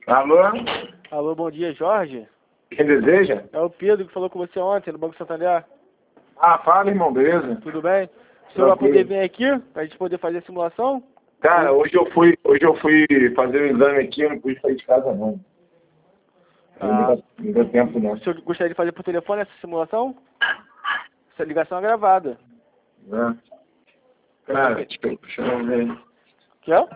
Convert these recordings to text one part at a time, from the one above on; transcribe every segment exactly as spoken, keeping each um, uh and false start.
Alô? Alô, bom dia, Jorge. Quem deseja? É o Pedro que falou com você ontem no Banco Santander. Ah, fala, irmão, beleza? Tudo bem? O senhor vai Tranquilo. poder vir aqui pra gente poder fazer a simulação? Cara, hoje eu fui, hoje eu fui fazer o exame aqui, eu não pude sair de casa não. Ah. Não deu tempo não. O senhor gostaria de fazer por telefone essa simulação? Essa ligação é gravada. Né? Cara, deixa eu, deixa eu ver. Que é?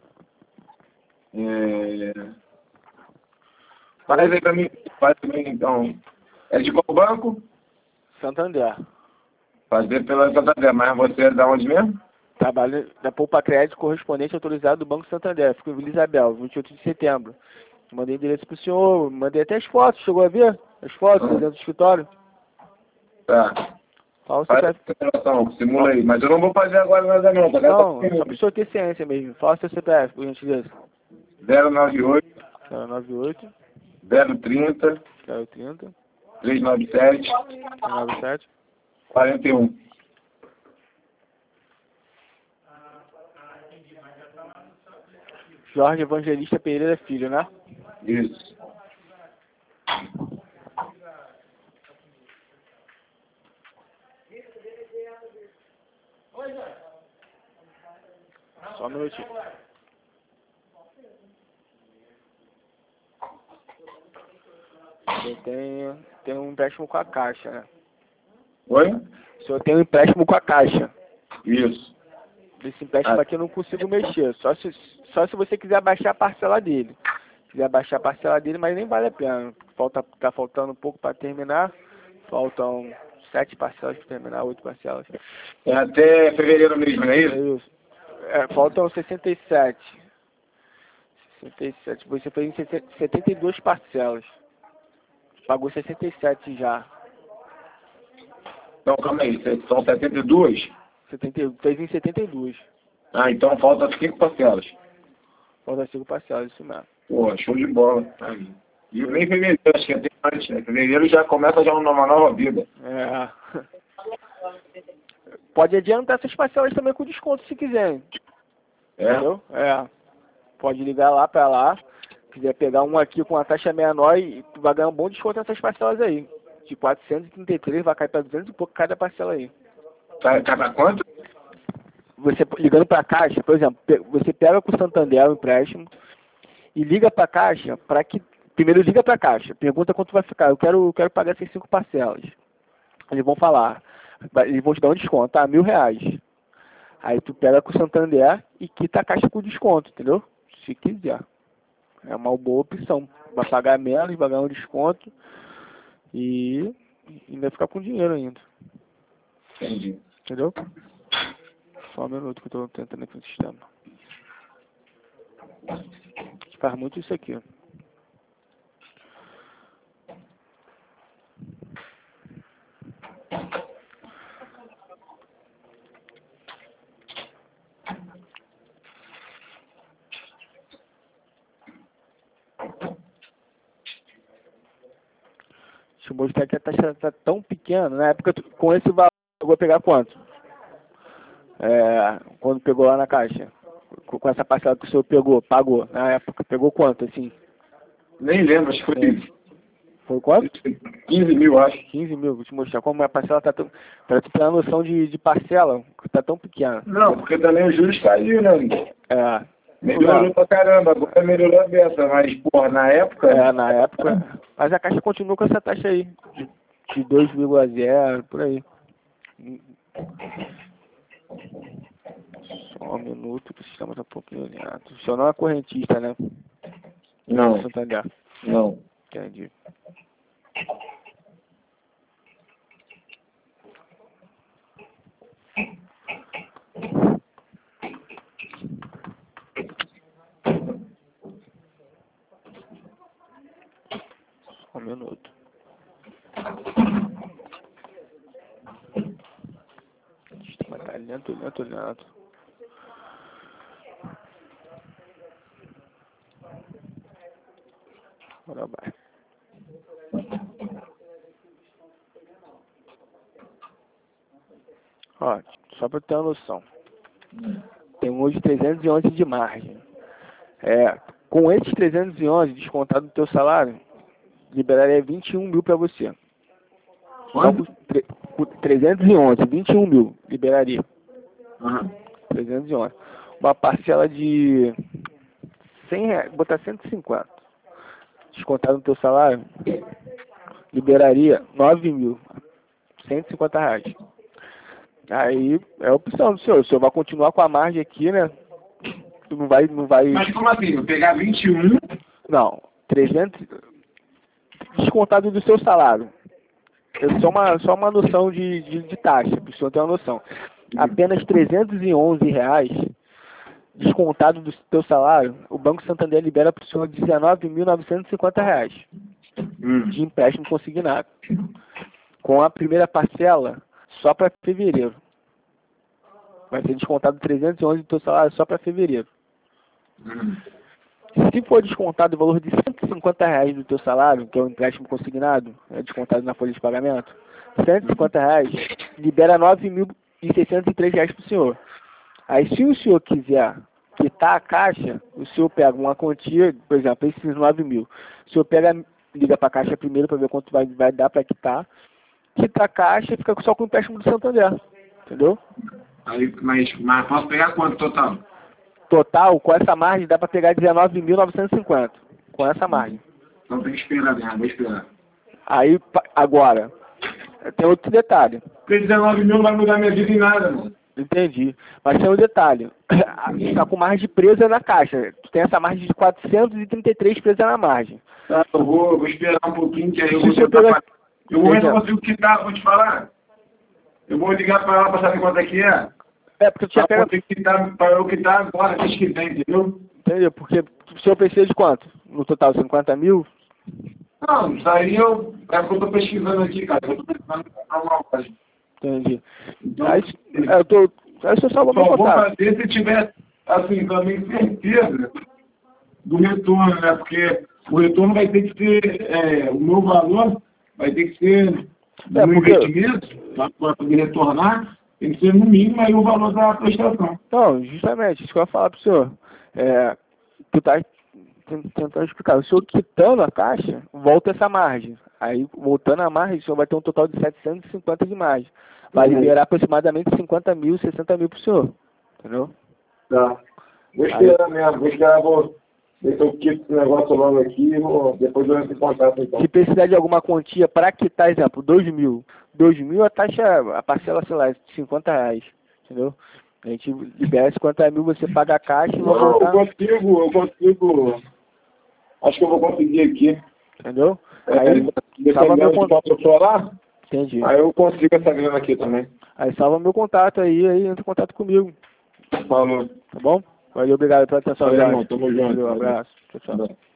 É... Faz aí pra mim, faz pra mim então. É de qual banco? Santander. Fazer pela Santander, mas você é da onde mesmo? Trabalho da Poupa Crédito correspondente autorizado do Banco Santander. Fico em Vila Isabel, vinte e oito de setembro. Mandei endereço pro senhor, mandei até as fotos, chegou a ver? As fotos Ah. dentro do escritório? Tá. Fala o Faz C P F. a simulação, simula aí. Mas eu não vou fazer agora nada não, tá? Não, só pro senhor ter ciência mesmo. Fala o seu C P F, por gentileza. zero nove oito, zero nove oito, zero trinta, zero trinta, trezentos e noventa e sete, trezentos e noventa e sete. quarenta e um. Jorge Evangelista Pereira Filho, né? Isso. Só um minutinho. Eu tenho, tenho um empréstimo com a Caixa, né? Oi? O senhor tem um empréstimo com a Caixa. Isso. Esse empréstimo Ah. aqui eu não consigo mexer. Só se, só se você quiser baixar a parcela dele. Quiser baixar a parcela dele, mas nem vale a pena. Falta, tá faltando um pouco para terminar. Faltam sete parcelas para terminar, oito parcelas. É até fevereiro mesmo, não é É isso? isso. É, faltam sessenta e sete. sessenta e sete. Você fez em setenta e duas parcelas. Pagou sessenta e sete já. Então, calma aí, são setenta e dois? setenta, fez em setenta e dois. Ah, então falta cinco parcelas. Falta cinco parcelas, isso mesmo. Pô, show de bola. Aí. E nem fevereiro, acho que até antes, né? Fevereiro já começa já uma nova vida. É. Pode adiantar essas parcelas também com desconto se quiser. É? Entendeu? É. Pode ligar lá pra lá. Se quiser pegar um aqui com a taxa menor e tu vai ganhar um bom desconto nessas parcelas aí. De quatrocentos e trinta e três vai cair pra duzentos e pouco cada parcela aí. Tá, tá pra quanto? Você ligando pra Caixa, por exemplo, pe- você pega com o Santander o empréstimo e liga pra Caixa para que. Primeiro liga pra Caixa, pergunta quanto vai ficar. Eu quero, eu quero pagar essas cinco parcelas. Eles vão falar, vai- eles vão te dar um desconto, tá? Mil reais. Aí tu pega com o Santander e quita a Caixa com desconto, entendeu? Se quiser. É uma boa opção. Vai pagar menos, vai ganhar um desconto e e ainda ficar com dinheiro ainda. Entendi. Entendeu? Só um minuto que eu tô tentando aqui no sistema. A gente faz muito isso aqui. Deixa eu mostrar que a taxa está tão pequena. Na época, tu- com esse valor, eu vou pegar quanto? É, quando pegou lá na caixa. Com, com essa parcela que o senhor pegou, pagou. Na época, pegou quanto, assim? Nem lembro, acho que foi É. Foi quanto? quinze mil, acho. quinze mil. Vou te mostrar como a parcela está tão... Para tu ter uma noção de, de parcela, que está tão pequena. Não, porque também os juros caiu, né? É. Melhorou pra caramba, agora melhorou a beça, mas, porra, na época... É, na época. Mas a Caixa continua com essa taxa aí. De, de dois vírgula zero, por aí. Só um minuto que o sistema está um pouquinho lento. O senhor não é correntista, né? Não, Santander. não. Entendi. Só um minuto. O sistema tá lento, lento, lento. Agora vai. Ó, só para ter uma noção. Tem hoje trezentos e onze de margem. É, Com esses trezentos e onze descontado do teu salário, liberaria vinte e um mil para você. Quanto? Tre trezentos e onze, vinte e um mil, liberaria. Aham. trezentos e onze. Uma parcela de cem reais, botar cento e cinquenta. Descontado no teu salário, liberaria nove mil. cento e cinquenta reais. Aí é a opção do senhor. O senhor vai continuar com a margem aqui, né? Tu não vai, não vai... Mas como assim? Eu pegar vinte e um? Não, trezentos... Descontado do seu salário. É só uma, só uma noção de, de, de taxa, para o senhor ter uma noção. Apenas trezentos e onze reais descontado do teu salário, o Banco Santander libera para o senhor dezenove mil novecentos e cinquenta reais Hum. de empréstimo consignado. Com a primeira parcela só para fevereiro. Vai ser descontado trezentos e onze do teu salário só para fevereiro. Hum. Se for descontado o valor de cento e cinquenta reais do teu salário, que é o empréstimo consignado, é descontado na folha de pagamento, cento e cinquenta reais libera nove mil e seiscentos e três reais para o senhor. Aí se o senhor quiser quitar a caixa, o senhor pega uma quantia, por exemplo, esses nove mil. O senhor pega, liga para a caixa primeiro para ver quanto vai, vai dar para quitar, quita a caixa e fica só com o empréstimo do Santander. Entendeu? Aí, mas, mas posso pegar quanto total? Total, com essa margem, dá para pegar dezenove mil novecentos e cinquenta. Com essa margem. Então tem que esperar, né? Vou esperar. Aí, pa- agora, tem outro detalhe. Porque dezenove mil não vai mudar minha vida em nada, mano. Entendi. Mas tem um detalhe. Está com margem presa na caixa. Tu tem essa margem de quatrocentos e trinta e três presa na margem. Tá, eu vou, vou esperar um pouquinho, que aí eu Se vou você tentar... pegar- Eu vou ver se eu Veja. consigo quitar, vou te falar. Eu vou ligar pra ela pra saber quanto é que é. É, porque tu já Pra pega... poder quitar, pra eu quitar agora, mês que vem, entendeu? Entendeu? Porque o senhor precisa de quanto? No total, cinquenta mil? Não, isso aí eu... É porque eu tô pesquisando aqui, cara. Eu tô pesquisando pra comprar uma loja. Entendi. Então, Aí, é, eu tô... Aí o senhor salva meu só vou contato. fazer se tiver, assim, também certeza do retorno, né? Porque o retorno vai ter que ser, é, o meu valor vai ter que ser do É, meu porque- investimento, para poder retornar, tem que ser no mínimo aí o valor da prestação. Não, justamente, isso que eu ia falar pro senhor. É, tu tá ten- tentando explicar. O senhor quitando a caixa, volta essa margem. Aí, voltando a margem, o senhor vai ter um total de setecentos e cinquenta de margem. Vai Uhum. liberar aproximadamente cinquenta mil, sessenta mil pro senhor. Entendeu? Tá. Vou esperar mesmo, vou esperar, vou ver se eu quito esse negócio logo aqui, vou, depois eu entro em contato então. Se precisar de alguma quantia para quitar, exemplo, dois mil. dois mil a taxa, a parcela, sei lá, é cinquenta reais. Entendeu? A gente libera cinquenta mil, você paga a caixa e vai Não, eu voltar. consigo, eu consigo, acho que eu vou conseguir aqui. Entendeu? É, Aí, salva meu dependendo de contato. quanto eu chorar, Entendi. aí eu consigo essa grana aqui também. Aí salva meu contato aí, aí entra em contato comigo. Falou. Tá bom? Valeu, obrigado pela atenção. Valeu, Jorge. irmão, tamo junto. Valeu, um abraço. Tchau, tchau. Valeu.